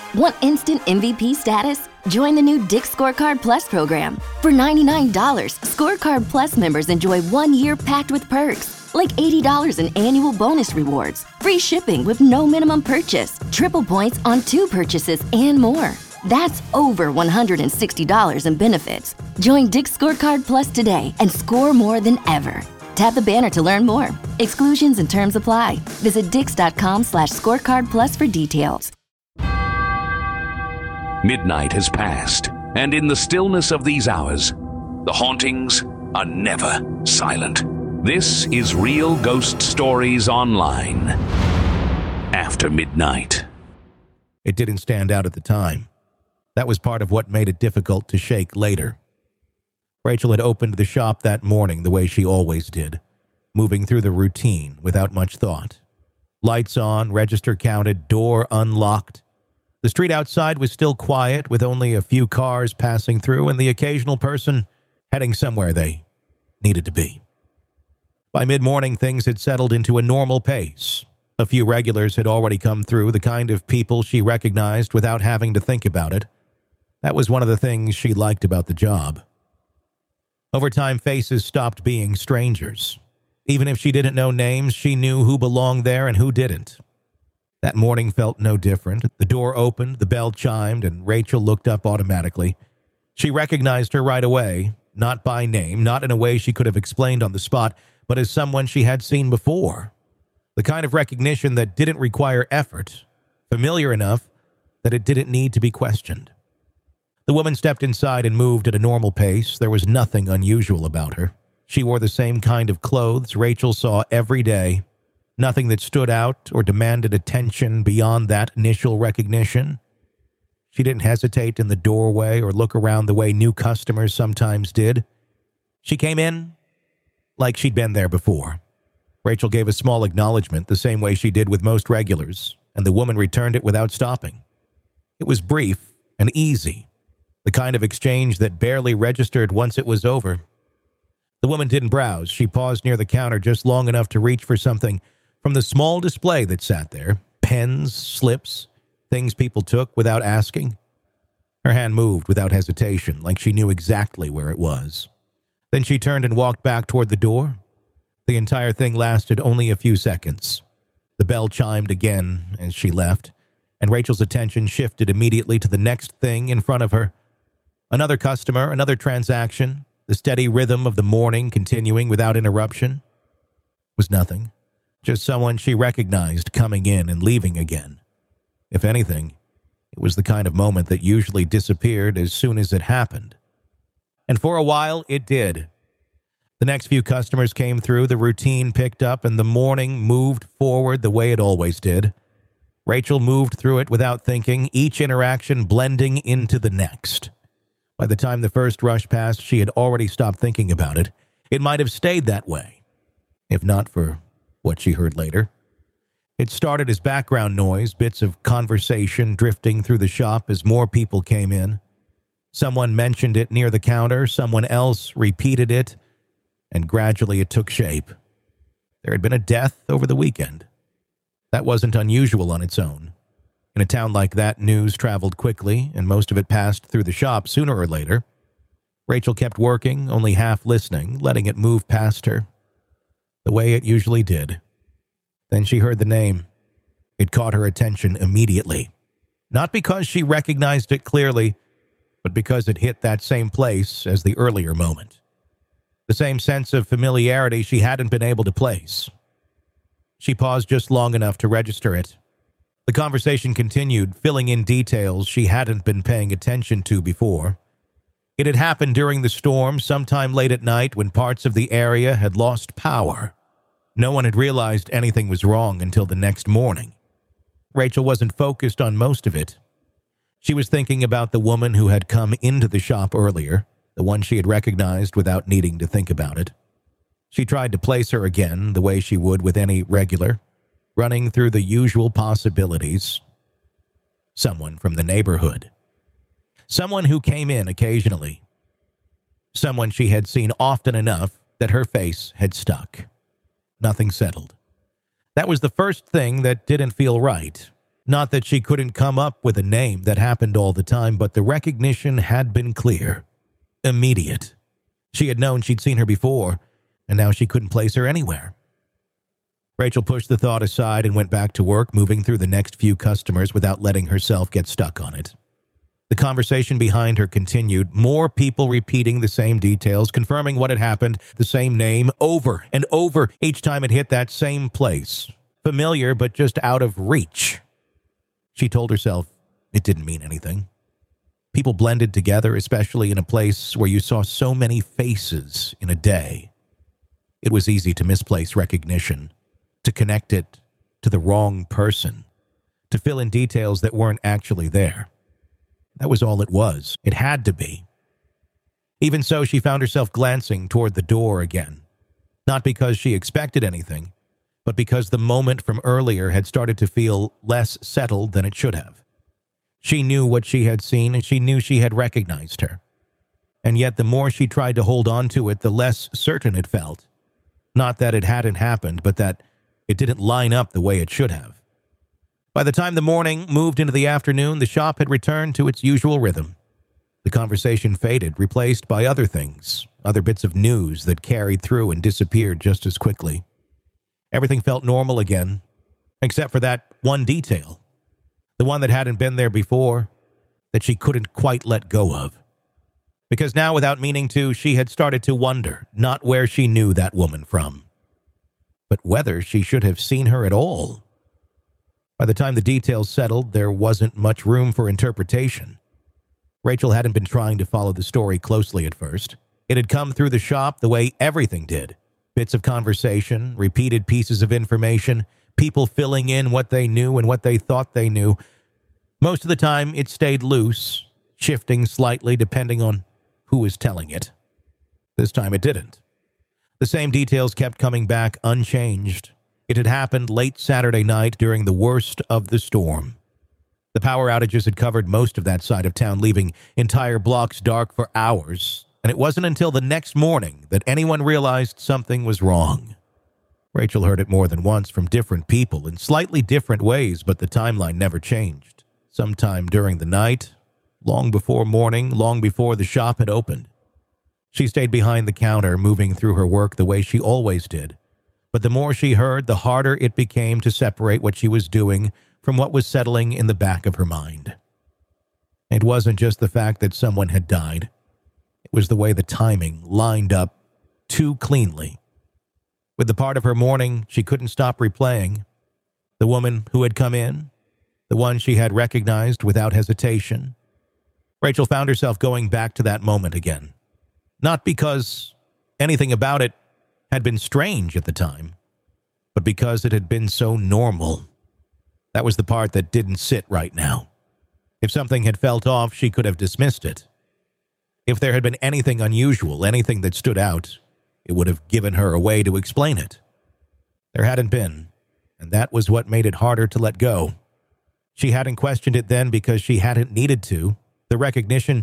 Want instant MVP status? Join the new Dick's Scorecard Plus program. For $99, Scorecard Plus members enjoy 1 year packed with perks, like $80 in annual bonus rewards, free shipping with no minimum purchase, triple points on 2 purchases, and more. That's over $160 in benefits. Join Dick's Scorecard Plus today and score more than ever. Tap the banner to learn more. Exclusions and terms apply. Visit dix.com/scorecardplus for details. Midnight has passed, and in the stillness of these hours, the hauntings are never silent. This is Real Ghost Stories Online. After midnight. It didn't stand out at the time. That was part of what made it difficult to shake later. Rachel had opened the shop that morning the way she always did, moving through the routine without much thought. Lights on, register counted, door unlocked. The street outside was still quiet, with only a few cars passing through and the occasional person heading somewhere they needed to be. By mid-morning, things had settled into a normal pace. A few regulars had already come through, the kind of people she recognized without having to think about it. That was one of the things she liked about the job. Over time, faces stopped being strangers. Even if she didn't know names, she knew who belonged there and who didn't. That morning felt no different. The door opened, the bell chimed, and Rachel looked up automatically. She recognized her right away, not by name, not in a way she could have explained on the spot, but as someone she had seen before. The kind of recognition that didn't require effort, familiar enough that it didn't need to be questioned. The woman stepped inside and moved at a normal pace. There was nothing unusual about her. She wore the same kind of clothes Rachel saw every day. Nothing that stood out or demanded attention beyond that initial recognition. She didn't hesitate in the doorway or look around the way new customers sometimes did. She came in like she'd been there before. Rachel gave a small acknowledgement the same way she did with most regulars, and the woman returned it without stopping. It was brief and easy, the kind of exchange that barely registered once it was over. The woman didn't browse. She paused near the counter just long enough to reach for something from the small display that sat there. Pens, slips, things people took without asking. Her hand moved without hesitation, like she knew exactly where it was. Then she turned and walked back toward the door. The entire thing lasted only a few seconds. The bell chimed again as she left, and Rachel's attention shifted immediately to the next thing in front of her. Another customer, another transaction, the steady rhythm of the morning continuing without interruption. Was nothing. Just someone she recognized coming in and leaving again. If anything, it was the kind of moment that usually disappeared as soon as it happened. And for a while, it did. The next few customers came through, the routine picked up, and the morning moved forward the way it always did. Rachel moved through it without thinking, each interaction blending into the next. By the time the first rush passed, she had already stopped thinking about it. It might have stayed that way, if not for what she heard later. It started as background noise, bits of conversation drifting through the shop as more people came in. Someone mentioned it near the counter, someone else repeated it, and gradually it took shape. There had been a death over the weekend. That wasn't unusual on its own. In a town like that, news traveled quickly, and most of it passed through the shop sooner or later. Rachel kept working, only half listening, letting it move past her, the way it usually did. Then she heard the name. It caught her attention immediately. Not because she recognized it clearly, but because it hit that same place as the earlier moment. The same sense of familiarity she hadn't been able to place. She paused just long enough to register it. The conversation continued, filling in details she hadn't been paying attention to before. It had happened during the storm, sometime late at night when parts of the area had lost power. No one had realized anything was wrong until the next morning. Rachel wasn't focused on most of it. She was thinking about the woman who had come into the shop earlier, the one she had recognized without needing to think about it. She tried to place her again the way she would with any regular, running through the usual possibilities. Someone from the neighborhood. Someone who came in occasionally. Someone she had seen often enough that her face had stuck. Nothing settled. That was the first thing that didn't feel right. Not that she couldn't come up with a name that happened all the time, but the recognition had been clear, immediate. She had known she'd seen her before, and now she couldn't place her anywhere. Rachel pushed the thought aside and went back to work, moving through the next few customers without letting herself get stuck on it. The conversation behind her continued, more people repeating the same details, confirming what had happened, the same name, over and over each time it hit that same place. Familiar, but just out of reach. She told herself it didn't mean anything. People blended together, especially in a place where you saw so many faces in a day. It was easy to misplace recognition, to connect it to the wrong person, to fill in details that weren't actually there. That was all it was. It had to be. Even so, she found herself glancing toward the door again, not because she expected anything, but because the moment from earlier had started to feel less settled than it should have. She knew what she had seen, and she knew she had recognized her. And yet the more she tried to hold on to it, the less certain it felt. Not that it hadn't happened, but that it didn't line up the way it should have. By the time the morning moved into the afternoon, the shop had returned to its usual rhythm. The conversation faded, replaced by other things, other bits of news that carried through and disappeared just as quickly. Everything felt normal again, except for that one detail, the one that hadn't been there before, that she couldn't quite let go of. Because now, without meaning to, she had started to wonder, not where she knew that woman from, but whether she should have seen her at all. By the time the details settled, there wasn't much room for interpretation. Rachel hadn't been trying to follow the story closely at first. It had come through the shop the way everything did. Bits of conversation, repeated pieces of information, people filling in what they knew and what they thought they knew. Most of the time, it stayed loose, shifting slightly depending on who was telling it. This time it didn't. The same details kept coming back unchanged. It had happened late Saturday night during the worst of the storm. The power outages had covered most of that side of town, leaving entire blocks dark for hours, and it wasn't until the next morning that anyone realized something was wrong. Rachel heard it more than once from different people in slightly different ways, but the timeline never changed. Sometime during the night, long before morning, long before the shop had opened. She stayed behind the counter, moving through her work the way she always did. But the more she heard, the harder it became to separate what she was doing from what was settling in the back of her mind. It wasn't just the fact that someone had died. It was the way the timing lined up too cleanly. With the part of her morning she couldn't stop replaying, the woman who had come in, the one she had recognized without hesitation. Rachel found herself going back to that moment again. Not because anything about it had been strange at the time, but because it had been so normal. That was the part that didn't sit right now. If something had felt off, she could have dismissed it. If there had been anything unusual, anything that stood out, it would have given her a way to explain it. There hadn't been, and that was what made it harder to let go. She hadn't questioned it then because she hadn't needed to. The recognition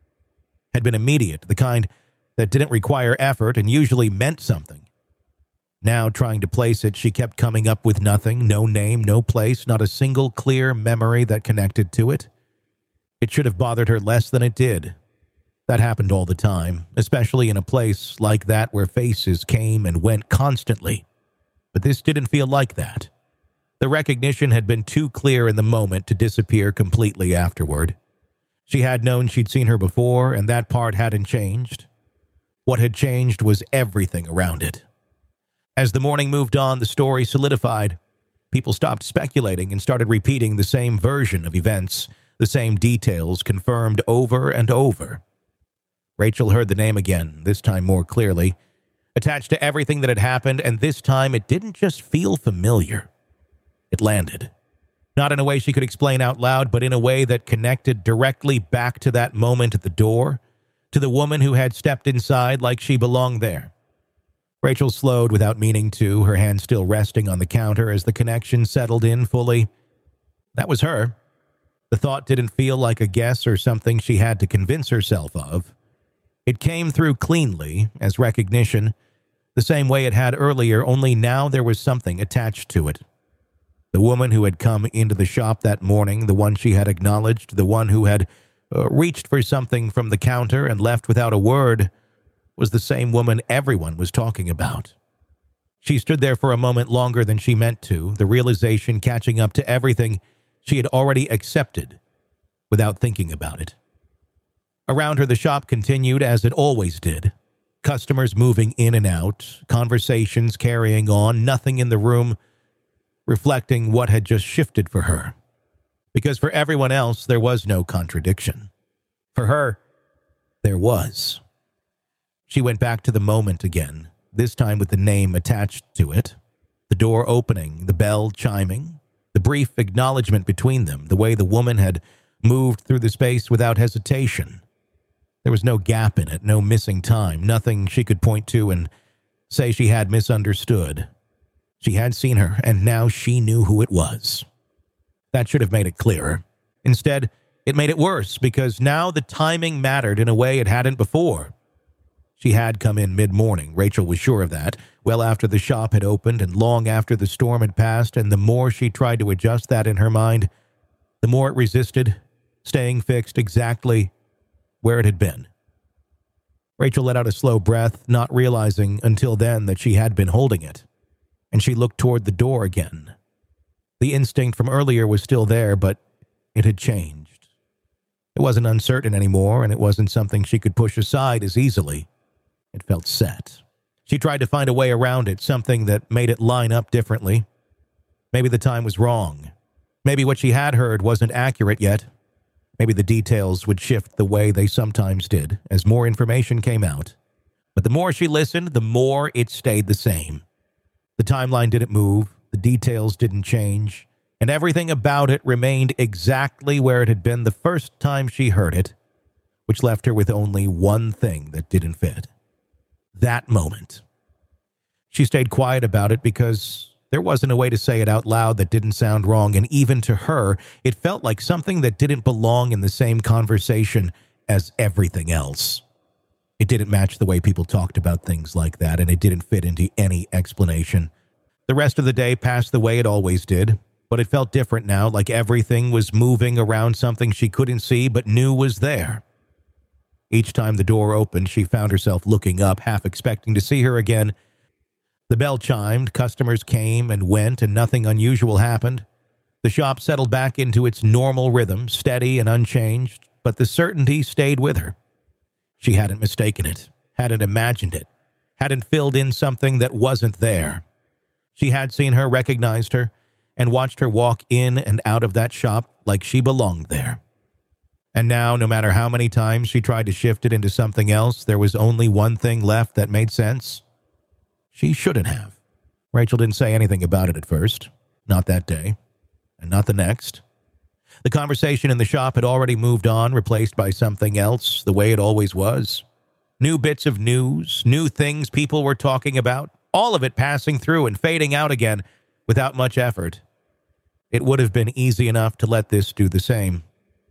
had been immediate, the kind that didn't require effort and usually meant something. Now, trying to place it, she kept coming up with nothing, no name, no place, not a single clear memory that connected to it. It should have bothered her less than it did. That happened all the time, especially in a place like that where faces came and went constantly. But this didn't feel like that. The recognition had been too clear in the moment to disappear completely afterward. She had known she'd seen her before, and that part hadn't changed. What had changed was everything around it. As the morning moved on, the story solidified. People stopped speculating and started repeating the same version of events, the same details confirmed over and over. Rachel heard the name again, this time more clearly, attached to everything that had happened, and this time it didn't just feel familiar. It landed. Not in a way she could explain out loud, but in a way that connected directly back to that moment at the door, to the woman who had stepped inside like she belonged there. Rachel slowed without meaning to, her hand still resting on the counter as the connection settled in fully. That was her. The thought didn't feel like a guess or something she had to convince herself of. It came through cleanly, as recognition, the same way it had earlier, only now there was something attached to it. The woman who had come into the shop that morning, the one she had acknowledged, the one who had reached for something from the counter and left without a word, was the same woman everyone was talking about. She stood there for a moment longer than she meant to, the realization catching up to everything she had already accepted without thinking about it. Around her, the shop continued as it always did. Customers moving in and out, conversations carrying on, nothing in the room reflecting what had just shifted for her. Because for everyone else, there was no contradiction. For her, there was. She went back to the moment again, this time with the name attached to it, the door opening, the bell chiming, the brief acknowledgement between them, the way the woman had moved through the space without hesitation. There was no gap in it, no missing time, nothing she could point to and say she had misunderstood. She had seen her, and now she knew who it was. That should have made it clearer. Instead, it made it worse, because now the timing mattered in a way it hadn't before. She had come in mid-morning, Rachel was sure of that, well after the shop had opened and long after the storm had passed, and the more she tried to adjust that in her mind, the more it resisted, staying fixed exactly where it had been. Rachel let out a slow breath, not realizing until then that she had been holding it, and she looked toward the door again. The instinct from earlier was still there, but it had changed. It wasn't uncertain anymore, and it wasn't something she could push aside as easily. It felt set. She tried to find a way around it, something that made it line up differently. Maybe the time was wrong. Maybe what she had heard wasn't accurate yet. Maybe the details would shift the way they sometimes did as more information came out. But the more she listened, the more it stayed the same. The timeline didn't move, the details didn't change, and everything about it remained exactly where it had been the first time she heard it, which left her with only one thing that didn't fit. That moment. She stayed quiet about it because there wasn't a way to say it out loud that didn't sound wrong, and even to her, it felt like something that didn't belong in the same conversation as everything else. It didn't match the way people talked about things like that, and it didn't fit into any explanation. The rest of the day passed the way it always did, but it felt different now, like everything was moving around something she couldn't see but knew was there. Each time the door opened, she found herself looking up, half expecting to see her again. The bell chimed, customers came and went, and nothing unusual happened. The shop settled back into its normal rhythm, steady and unchanged, but the certainty stayed with her. She hadn't mistaken it, hadn't imagined it, hadn't filled in something that wasn't there. She had seen her, recognized her, and watched her walk in and out of that shop like she belonged there. And now, no matter how many times she tried to shift it into something else, there was only one thing left that made sense. She shouldn't have. Rachel didn't say anything about it at first. Not that day. And not the next. The conversation in the shop had already moved on, replaced by something else, the way it always was. New bits of news, new things people were talking about, all of it passing through and fading out again without much effort. It would have been easy enough to let this do the same.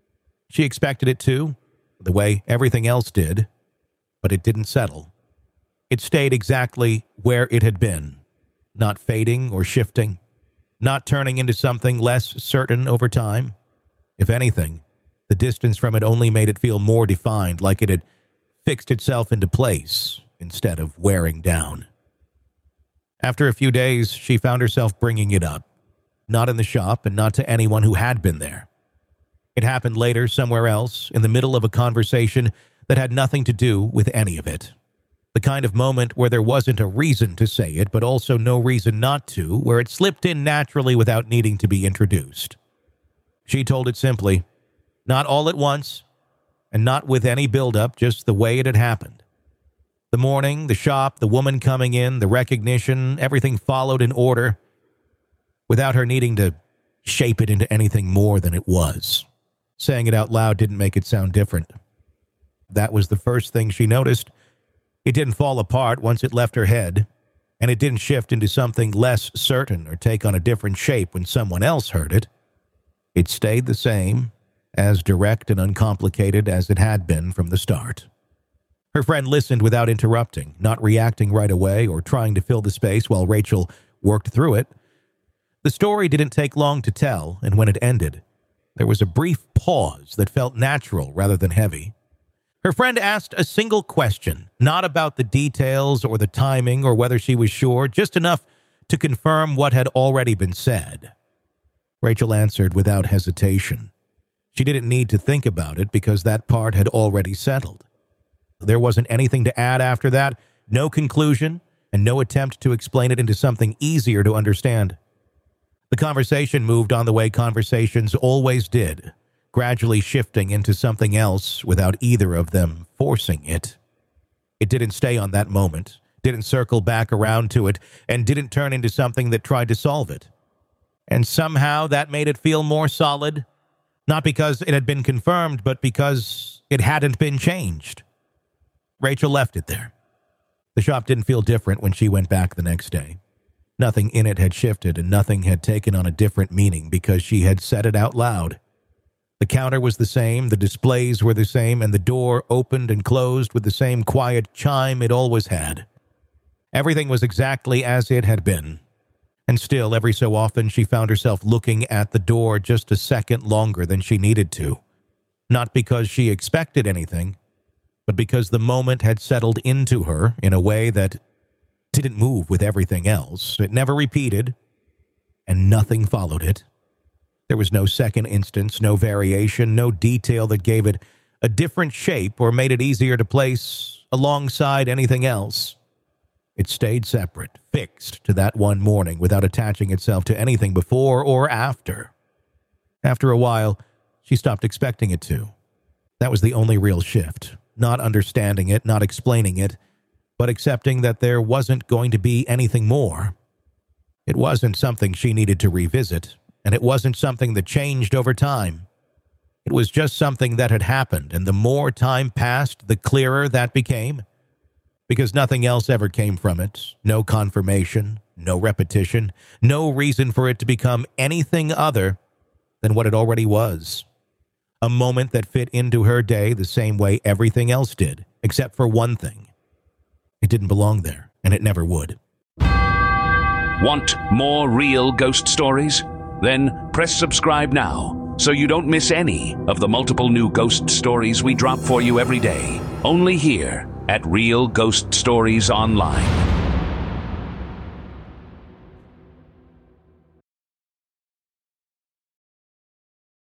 She expected it to, the way everything else did, but it didn't settle. It stayed exactly where it had been, not fading or shifting, not turning into something less certain over time. If anything, the distance from it only made it feel more defined, like it had fixed itself into place instead of wearing down. After a few days, she found herself bringing it up, not in the shop and not to anyone who had been there. It happened later somewhere else, in the middle of a conversation that had nothing to do with any of it. The kind of moment where there wasn't a reason to say it, but also no reason not to, where it slipped in naturally without needing to be introduced. She told it simply, not all at once, and not with any build-up, just the way it had happened. The morning, the shop, the woman coming in, the recognition, everything followed in order, without her needing to shape it into anything more than it was. Saying it out loud didn't make it sound different. That was the first thing she noticed. It didn't fall apart once it left her head, and it didn't shift into something less certain or take on a different shape when someone else heard it. It stayed the same, as direct and uncomplicated as it had been from the start. Her friend listened without interrupting, not reacting right away or trying to fill the space while Rachel worked through it. The story didn't take long to tell, and when it ended, there was a brief pause that felt natural rather than heavy. Her friend asked a single question, not about the details or the timing or whether she was sure, just enough to confirm what had already been said. Rachel answered without hesitation. She didn't need to think about it because that part had already settled. There wasn't anything to add after that, no conclusion, and no attempt to explain it into something easier to understand. The conversation moved on the way conversations always did, gradually shifting into something else without either of them forcing it. It didn't stay on that moment, didn't circle back around to it, and didn't turn into something that tried to solve it. And somehow that made it feel more solid, not because it had been confirmed, but because it hadn't been changed. Rachel left it there. The shop didn't feel different when she went back the next day. Nothing in it had shifted, and nothing had taken on a different meaning because she had said it out loud. The counter was the same, the displays were the same, and the door opened and closed with the same quiet chime it always had. Everything was exactly as it had been. And still, every so often, she found herself looking at the door just a second longer than she needed to. Not because she expected anything, but because the moment had settled into her in a way that didn't move with everything else. It never repeated, and nothing followed it. There was no second instance, no variation, no detail that gave it a different shape or made it easier to place alongside anything else. It stayed separate, fixed to that one morning without attaching itself to anything before or after. After a while, she stopped expecting it to. That was the only real shift. Not understanding it, not explaining it, but accepting that there wasn't going to be anything more. It wasn't something she needed to revisit, and it wasn't something that changed over time. It was just something that had happened, and the more time passed, the clearer that became. Because nothing else ever came from it. No confirmation, no repetition, no reason for it to become anything other than what it already was. A moment that fit into her day the same way everything else did, except for one thing. It didn't belong there, and it never would. Want more real ghost stories? Then press subscribe now so you don't miss any of the multiple new ghost stories we drop for you every day. Only here at Real Ghost Stories Online.